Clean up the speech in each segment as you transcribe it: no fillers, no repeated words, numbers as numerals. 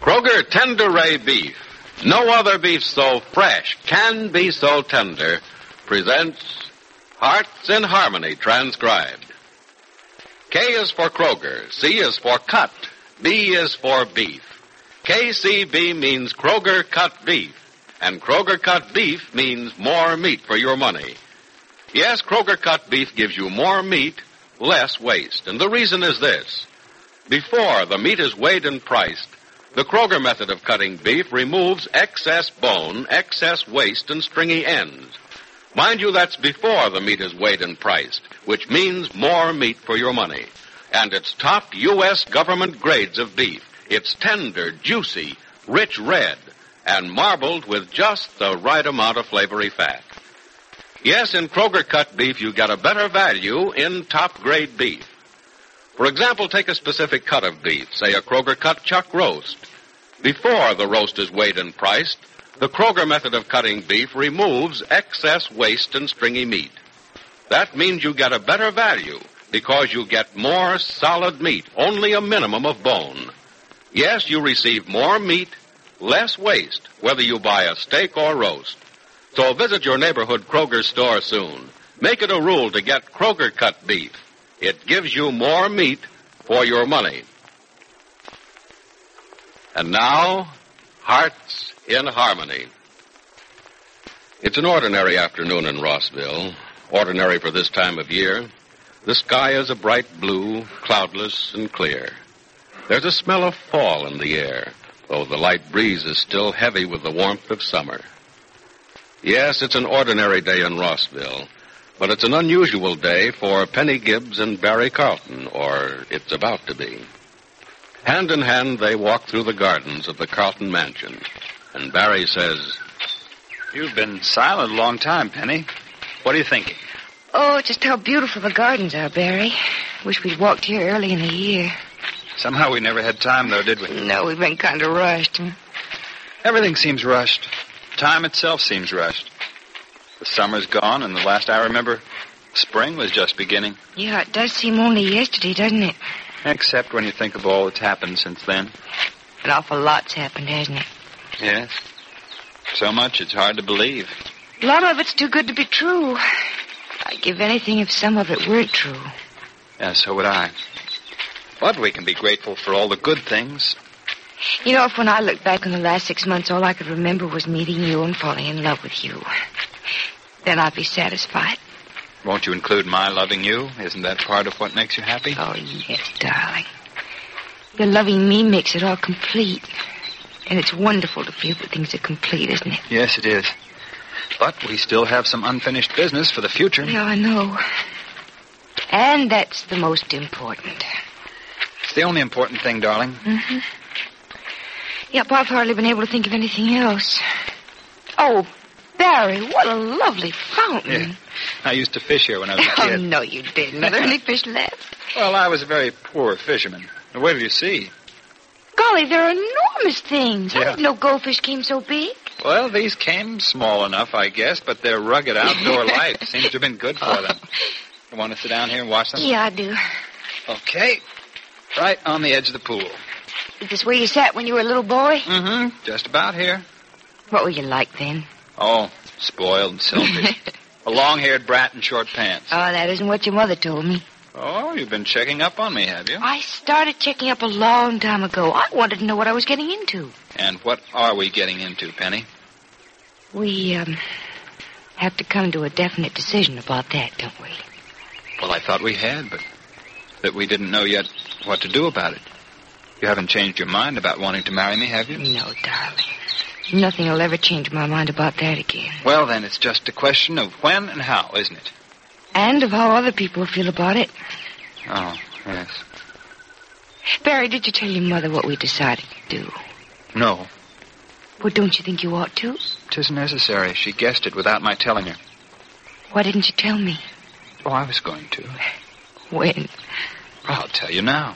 Kroger Tender Ray Beef. No other beef so fresh can be so tender. Presents Hearts in Harmony, transcribed. K is for Kroger. C is for cut. B is for beef. KCB means Kroger cut beef. And Kroger cut beef means more meat for your money. Yes, Kroger cut beef gives you more meat, less waste. And the reason is this. Before the meat is weighed and priced, the Kroger method of cutting beef removes excess bone, excess waste, and stringy ends. Mind you, that's before the meat is weighed and priced, which means more meat for your money. And it's top U.S. government grades of beef. It's tender, juicy, rich red, and marbled with just the right amount of flavory fat. Yes, in Kroger cut beef, you get a better value in top-grade beef. For example, take a specific cut of beef, say a Kroger cut chuck roast. Before the roast is weighed and priced, the Kroger method of cutting beef removes excess waste and stringy meat. That means you get a better value because you get more solid meat, only a minimum of bone. Yes, you receive more meat, less waste, whether you buy a steak or roast. So visit your neighborhood Kroger store soon. Make it a rule to get Kroger cut beef. It gives you more meat for your money. And now, Hearts in Harmony. It's an ordinary afternoon in Rossville, ordinary for this time of year. The sky is a bright blue, cloudless and clear. There's a smell of fall in the air, though the light breeze is still heavy with the warmth of summer. Yes, it's an ordinary day in Rossville, but it's an unusual day for Penny Gibbs and Barry Carlton, or it's about to be. Hand in hand, they walk through the gardens of the Carlton mansion, and Barry says, "You've been silent a long time, Penny. What are you thinking?" "Oh, just how beautiful the gardens are, Barry. Wish we'd walked here early in the year." Somehow we never had time, though, did we? No, we've been kind of rushed. Everything seems rushed. Time itself seems rushed. The summer's gone, and the last I remember, spring was just beginning. Yeah, it does seem only yesterday, doesn't it? Except when you think of all that's happened since then. An awful lot's happened, hasn't it? Yes. So much it's hard to believe. A lot of it's too good to be true. I'd give anything if some of it weren't true. Yeah, so would I. But we can be grateful for all the good things. You know, if when I look back on the last 6 months, all I could remember was meeting you and falling in love with you, then I'd be satisfied. Won't you include my loving you? Isn't that part of what makes you happy? Oh, yes, darling. Your loving me makes it all complete. And it's wonderful to feel that things are complete, isn't it? Yes, it is. But we still have some unfinished business for the future. Yeah, I know. And that's the most important. It's the only important thing, darling. Mm-hmm. Yep, I've hardly been able to think of anything else. Oh, Barry, what a lovely fountain. Yeah. I used to fish here when I was a kid. Oh, no, you didn't. Are there any fish left? Well, I was a very poor fisherman. Wait till you see. Golly, they're enormous things. Yeah. I didn't know goldfish came so big. Well, these came small enough, I guess, but their rugged outdoor life seems to have been good for them. You want to sit down here and watch them? Yeah, I do. Okay. Right on the edge of the pool. Is this where you sat when you were a little boy? Mm-hmm. Just about here. What were you like then? Oh, spoiled and selfish. A long-haired brat in short pants. Oh, that isn't what your mother told me. Oh, you've been checking up on me, have you? I started checking up a long time ago. I wanted to know what I was getting into. And what are we getting into, Penny? We, have to come to a definite decision about that, don't we? Well, I thought we had, but that we didn't know yet what to do about it. You haven't changed your mind about wanting to marry me, have you? No, darling. Nothing will ever change my mind about that again. Well, then, it's just a question of when and how, isn't it? And of how other people feel about it. Oh, yes. Barry, did you tell your mother what we decided to do? No. Well, don't you think you ought to? 'Tisn't necessary. She guessed it without my telling her. Why didn't you tell me? Oh, I was going to. When? I'll tell you now.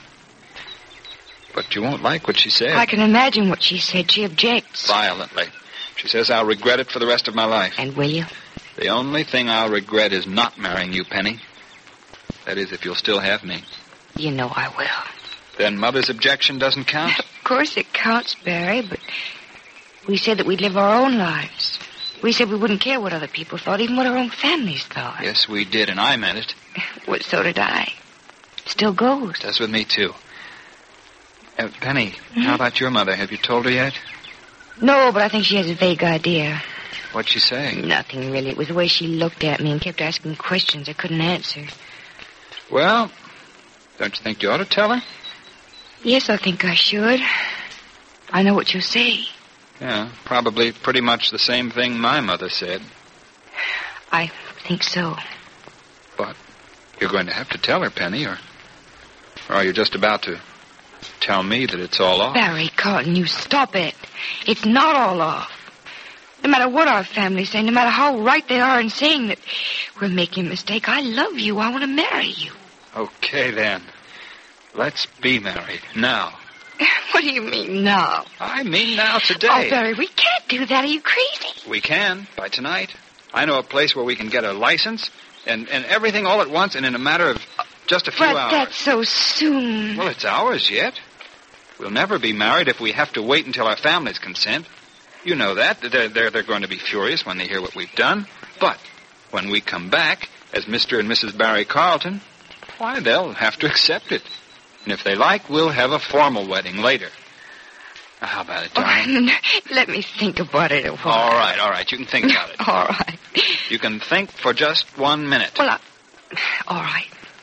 But you won't like what she said. I can imagine what she said. She objects. Violently. She says I'll regret it for the rest of my life. And will you? The only thing I'll regret is not marrying you, Penny. That is, if you'll still have me. You know I will. Then Mother's objection doesn't count? Of course it counts, Barry, but we said that we'd live our own lives. We said we wouldn't care what other people thought, even what our own families thought. Yes, we did, and I meant it. Well, so did I. Still goes. Does with me, too. Penny, how about your mother? Have you told her yet? No, but I think she has a vague idea. What'd she say? Nothing, really. It was the way she looked at me and kept asking questions I couldn't answer. Well, don't you think you ought to tell her? Yes, I think I should. I know what you'll say. Yeah, probably pretty much the same thing my mother said. I think so. But you're going to have to tell her, Penny, or are you just about to tell me that it's all off? Barry Carlton, you stop it. It's not all off. No matter what our families say, no matter how right they are in saying that we're making a mistake, I love you. I want to marry you. Okay, then. Let's be married now. What do you mean now? I mean now, today. Oh, Barry, we can't do that. Are you crazy? We can, by tonight. I know a place where we can get a license and everything all at once and in a matter of just a few hours. But that's so soon. Well, it's ours yet. We'll never be married if we have to wait until our families consent. You know that. They're going to be furious when they hear what we've done. But when we come back as Mr. and Mrs. Barry Carlton, why, they'll have to accept it. And if they like, we'll have a formal wedding later. Now, how about it, darling? Let me think about it a while. All right. You can think about it. All right. You can think for just 1 minute. Well, all right.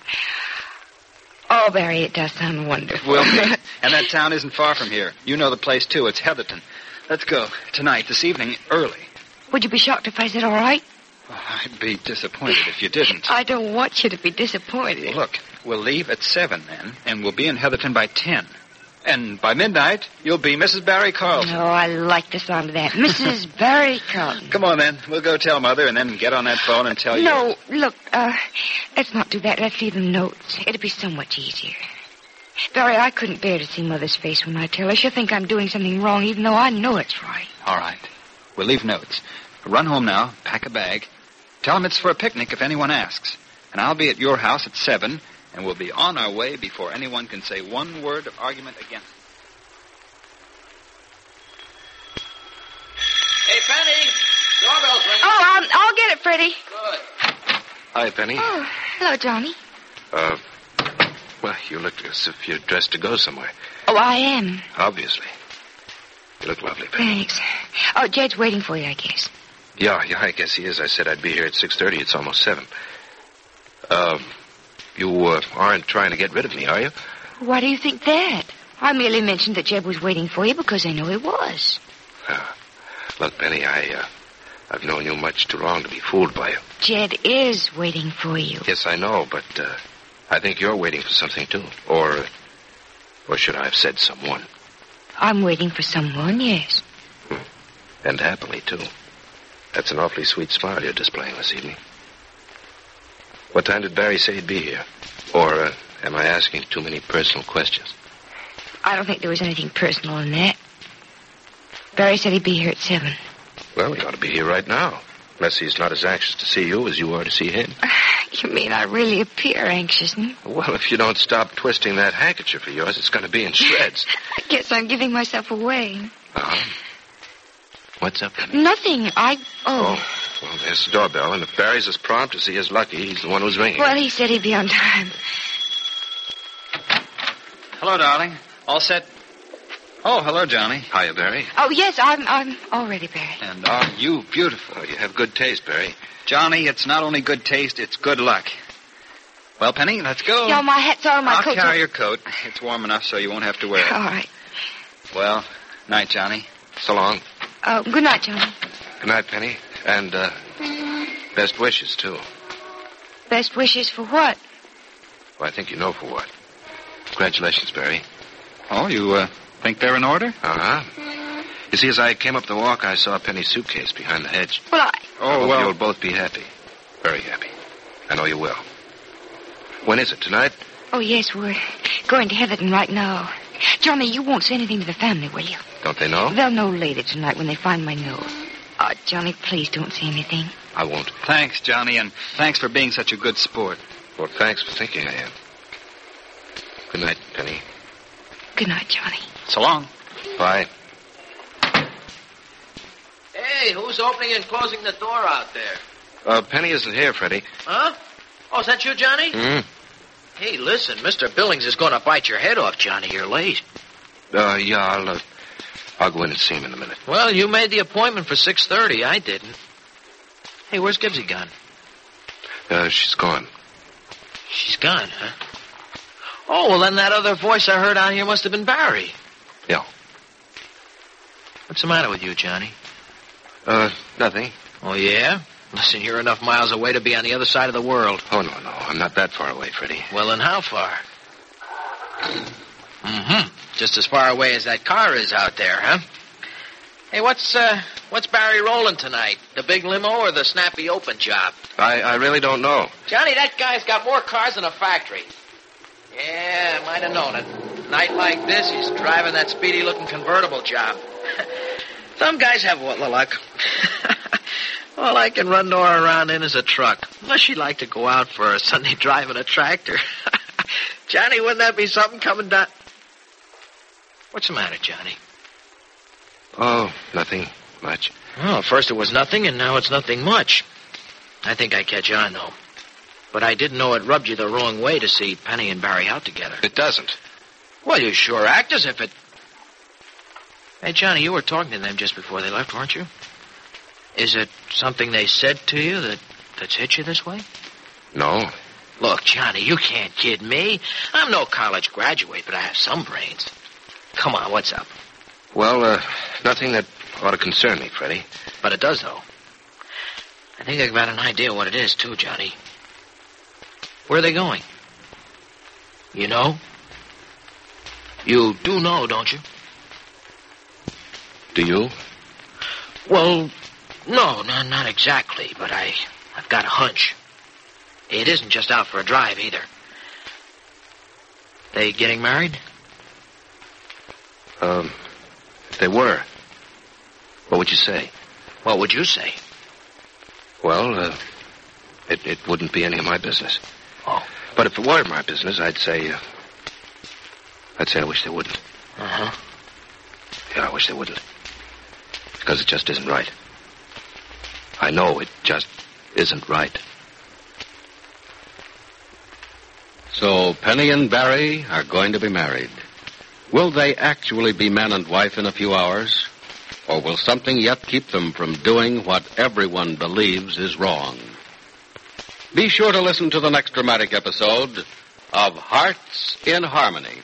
Oh, Barry, it does sound wonderful. It will be. And that town isn't far from here. You know the place, too. It's Heatherton. Let's go. Tonight, this evening, early. Would you be shocked if I said all right? Oh, I'd be disappointed if you didn't. I don't want you to be disappointed. Well, look, we'll leave at 7 then, and we'll be in Heatherton by 10. And by midnight, you'll be Mrs. Barry Carlton. Oh, I like the sound of that. Mrs. Barry Carlton. Come on, then. We'll go tell Mother and then get on that phone and tell you. No, look, let's not do that. Let's leave them notes. It'll be so much easier. Barry, I couldn't bear to see Mother's face when I tell her. She'll think I'm doing something wrong, even though I know it's right. All right. We'll leave notes. Run home now, pack a bag. Tell them it's for a picnic if anyone asks. And I'll be at your house at 7, and we'll be on our way before anyone can say one word of argument against it. Hey, Penny! Doorbell's ringing. Oh, I'll get it, Freddie. Good. Hi, Penny. Oh, hello, Johnny. Well, you look as if you're dressed to go somewhere. Oh, I am. Obviously. You look lovely, Penny. Thanks. Oh, Jed's waiting for you, I guess. Yeah, I guess he is. I said I'd be here at 6:30. It's almost 7. You aren't trying to get rid of me, are you? Why do you think that? I merely mentioned that Jed was waiting for you because I know he was. Look, Penny, I've known you much too long to be fooled by you. Jed is waiting for you. Yes, I know, but I think you're waiting for something, too. Or should I have said someone? I'm waiting for someone, yes. And happily, too. That's an awfully sweet smile you're displaying this evening. What time did Barry say he'd be here? Or am I asking too many personal questions? I don't think there was anything personal in that. Barry said he'd be here at 7. Well, he ought to be here right now. Unless he's not as anxious to see you as you are to see him. You mean I really appear anxious, hmm? Well, if you don't stop twisting that handkerchief of yours, it's going to be in shreds. I guess I'm giving myself away. What's up, Penny? Nothing. Oh, well, there's the doorbell, and if Barry's as prompt as he is lucky, he's the one who's ringing. Well, he said he'd be on time. Hello, darling. All set? Oh, hello, Johnny. Hiya, Barry. Oh, yes, I'm all ready, Barry. And are you beautiful? Oh, you have good taste, Barry. Johnny, it's not only good taste, it's good luck. Well, Penny, let's go. No, my hat's on, my coat's I'll carry your coat. It's warm enough so you won't have to wear it. All right. Well, night, Johnny. So long. Oh, good night, Johnny. Good night, Penny. And, best wishes, too. Best wishes for what? Well, I think you know for what. Congratulations, Barry. Oh, you, think they're in order? Uh-huh. You see, as I came up the walk, I saw Penny's suitcase behind the hedge. Well, I hope you'll both be happy. Very happy. I know you will. When is it, tonight? Oh, yes, we're going to Heatherton right now. Johnny, you won't say anything to the family, will you? Don't they know? They'll know later tonight when they find my note. Oh, Johnny, please don't say anything. I won't. Thanks, Johnny, and thanks for being such a good sport. Well, thanks for thinking I am. Good night, Penny. Good night, Johnny. So long. Bye. Hey, who's opening and closing the door out there? Penny isn't here, Freddie. Huh? Oh, is that you, Johnny? Mm. Hey, listen, Mr. Billings is going to bite your head off, Johnny. You're late. Yeah, I'll go in and see him in a minute. Well, you made the appointment for 6:30. I didn't. Hey, where's Gibbsy gone? She's gone. She's gone, huh? Oh, well, then that other voice I heard out here must have been Barry. Yeah. What's the matter with you, Johnny? Nothing. Oh, yeah? Listen, you're enough miles away to be on the other side of the world. Oh, no, I'm not that far away, Freddie. Well, then how far? Just as far away as that car is out there, huh? Hey, what's Barry rolling tonight? The big limo or the snappy open job? I really don't know. Johnny, that guy's got more cars than a factory. Yeah, I might have known it. Night like this, he's driving that speedy-looking convertible job. Some guys have what luck. All I can run Nora around in is a truck. Unless she'd like to go out for a Sunday drive in a tractor. Johnny, wouldn't that be something coming down? What's the matter, Johnny? Oh, nothing much. Oh, first it was nothing, and now it's nothing much. I think I catch on, though. But I didn't know it rubbed you the wrong way to see Penny and Barry out together. It doesn't. Well, you sure act as if it... Hey, Johnny, you were talking to them just before they left, weren't you? Is it something they said to you that's hit you this way? No. Look, Johnny, you can't kid me. I'm no college graduate, but I have some brains. Come on, what's up? Well, nothing that ought to concern me, Freddie. But it does, though. I think I've got an idea what it is, too, Johnny. Where are they going? You know? You do know, don't you? Do you? Well, no, not exactly, but I've got a hunch. It isn't just out for a drive, either. They getting married? If they were, what would you say? What would you say? Well, it wouldn't be any of my business. Oh. But if it were my business, I'd say I wish they wouldn't. Uh-huh. Yeah, I wish they wouldn't. Because it just isn't right. I know it just isn't right. So Penny and Barry are going to be married. Will they actually be man and wife in a few hours? Or will something yet keep them from doing what everyone believes is wrong? Be sure to listen to the next dramatic episode of Hearts in Harmony.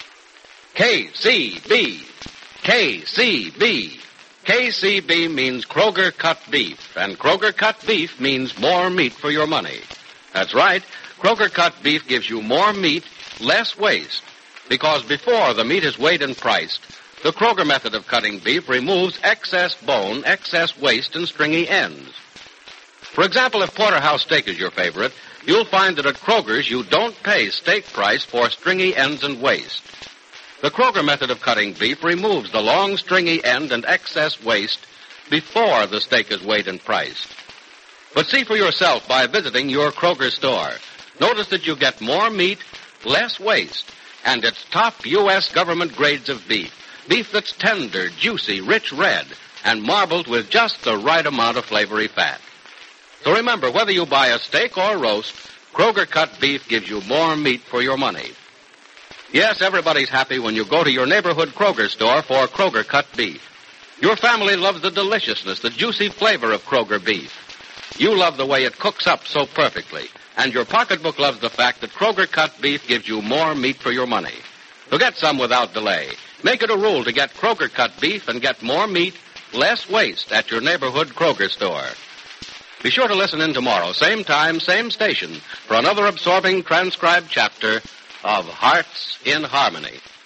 KCB. KCB. KCB means Kroger cut beef, and Kroger cut beef means more meat for your money. That's right. Kroger cut beef gives you more meat, less waste. Because before the meat is weighed and priced, the Kroger method of cutting beef removes excess bone, excess waste, and stringy ends. For example, if porterhouse steak is your favorite, you'll find that at Kroger's you don't pay steak price for stringy ends and waste. The Kroger method of cutting beef removes the long, stringy end and excess waste before the steak is weighed and priced. But see for yourself by visiting your Kroger store. Notice that you get more meat, less waste, and it's top U.S. government grades of beef. Beef that's tender, juicy, rich red, and marbled with just the right amount of flavory fat. So remember, whether you buy a steak or roast, Kroger cut beef gives you more meat for your money. Yes, everybody's happy when you go to your neighborhood Kroger store for Kroger cut beef. Your family loves the deliciousness, the juicy flavor of Kroger beef. You love the way it cooks up so perfectly. And your pocketbook loves the fact that Kroger cut beef gives you more meat for your money. So get some without delay. Make it a rule to get Kroger cut beef and get more meat, less waste at your neighborhood Kroger store. Be sure to listen in tomorrow, same time, same station, for another absorbing transcribed chapter of Hearts in Harmony.